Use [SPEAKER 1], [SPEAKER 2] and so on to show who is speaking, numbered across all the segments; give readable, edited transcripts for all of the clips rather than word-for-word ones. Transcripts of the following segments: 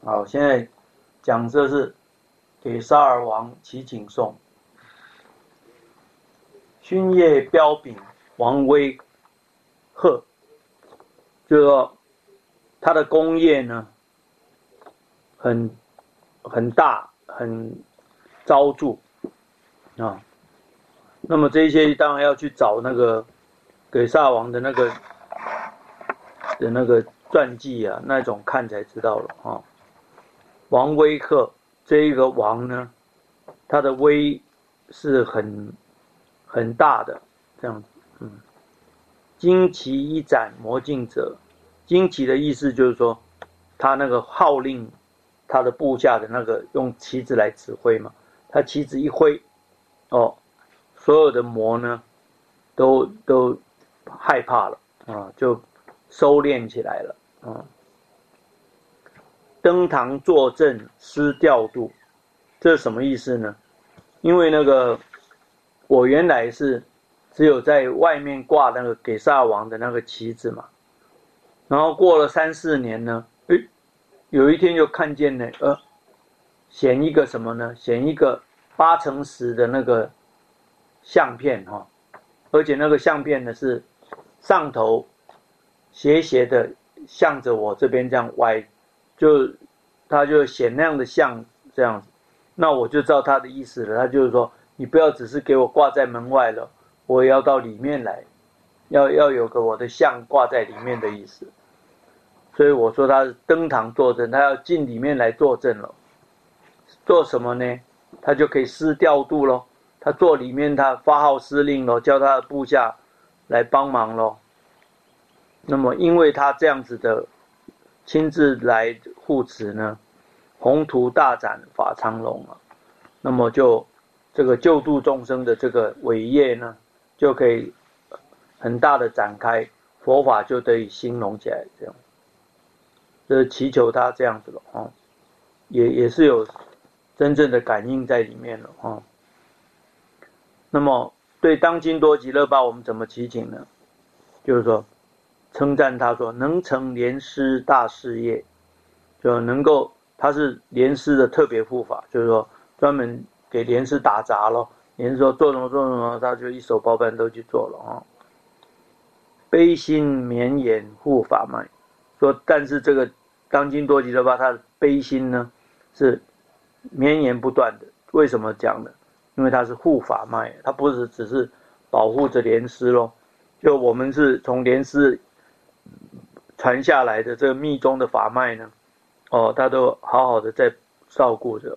[SPEAKER 1] 好，现在讲这是给沙尔王祈请颂。勋业彪炳，王威赫，就是说他的功业呢很大，很昭著啊。那么这些当然要去找那个给萨王的那个传记啊，那种看才知道了啊。王威赫这一个王呢，他的威是很大的这样子，旌旗一展，魔镜者。旌旗的意思就是说，他那个号令他的部下的那个用旗子来指挥嘛，他旗子一挥，所有的魔呢都害怕了啊，就收敛起来了啊。登堂坐镇，施调度，这是什么意思呢？因为那个我原来是只有在外面挂那个给萨王的那个旗子嘛，然后过了3-4年呢，有一天就看见呢，显一个什么呢？显一个8×10的那个相片哈，而且那个相片呢是上头斜斜的向着我这边这样歪，他就显那样的像这样子，那我就知道他的意思了。他就是说，你不要只是给我挂在门外了，我也要到里面来，要有个我的像挂在里面的意思。所以我说他是登堂坐镇，他要进里面来坐镇了。做什么呢？他就可以施调度咯。他坐里面，他发号施令咯，叫他的部下来帮忙咯。那么因为他这样子的亲自来护持呢，宏图大展，法昌隆啊，那么就这个救度众生的这个伟业呢，就可以很大的展开，佛法就得以兴隆起来，这样。就是祈求他这样子了啊，也是有真正的感应在里面了啊。那么对当今多吉勒巴我们怎么祈请呢？就是说称赞他说能成莲师大事业，就能够他是莲师的特别护法，就是说专门给莲师打杂咯。莲师说做什么做什么，他就一手包办都去做了啊。悲心绵延护法脉，说但是这个当今多吉勒巴他的悲心呢是绵延不断的。为什么讲呢？因为他是护法脉，他不是只是保护着莲师咯，就我们是从莲师传下来的这个密宗的法脉呢，他都好好的在照顾着。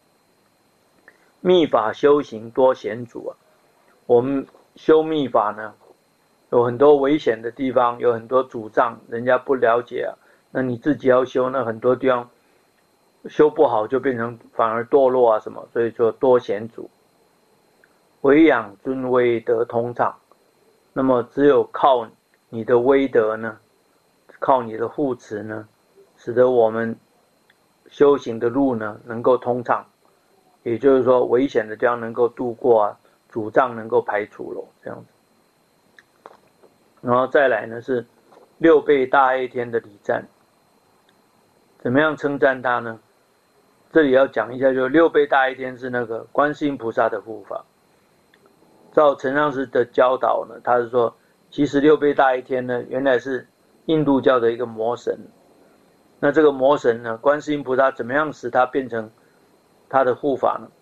[SPEAKER 1] 密法修行多险阻啊，我们修密法呢有很多危险的地方，有很多阻障，人家不了解啊，那你自己要修，那很多地方修不好就变成反而堕落啊什么，所以说多险阻。维养尊威得通畅，那么只有靠你的威德呢，靠你的护持呢，使得我们修行的路呢能够通畅，也就是说危险的地方能够度过啊，阻障能够排除了，这样子。然后再来呢是6倍大爱天的礼赞，怎么样称赞他呢？这里要讲一下，就6倍大爱天是那个观世音菩萨的护法。照陈上师的教导呢，他是说，其实6倍大爱天呢，原来是印度教的一个魔神。那这个魔神呢，观世音菩萨怎么样使他变成他的护法呢？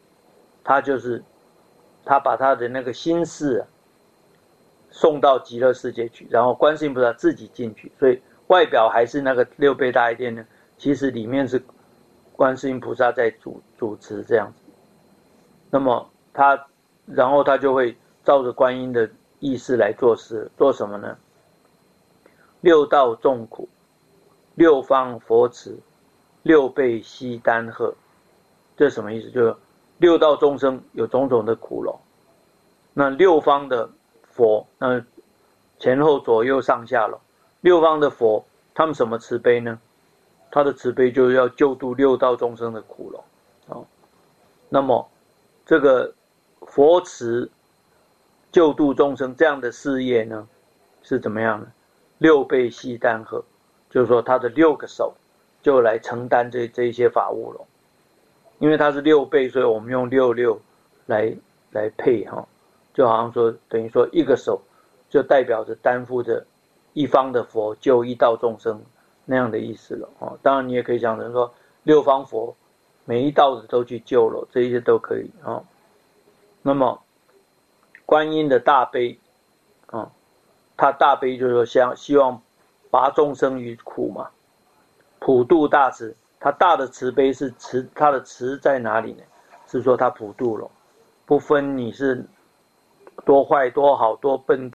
[SPEAKER 1] 他把他的那个心事送到极乐世界去，然后观世音菩萨自己进去，所以外表还是那个6倍大爱天呢，其实里面是观世音菩萨在主持这样子。那么然后他就会照着观音的意思来做事，做什么呢？6道众苦，6方佛慈，6倍悉丹贺。这什么意思？就是6道众生有种种的苦咯，那6方的佛，那前后左右上下了，6方的佛，他们什么慈悲呢？他的慈悲就是要救度6道众生的苦咯。那么这个佛慈救度众生这样的事业呢，是怎么样呢？6倍悉丹贺，就是说他的6个手就来承担这一些法务了。因为它是6倍，所以我们用66来配哈，就好像说等于说一个手就代表着担负着一方的佛救一道众生那样的意思了哦。当然你也可以讲成说6方佛每一道子都去救了，这一些都可以哦。那么观音的大悲啊，他大悲就是说希望拔众生于苦嘛，普度大慈。他大的慈悲是他的慈在哪里呢？是说他普度了，不分你是多坏多好多笨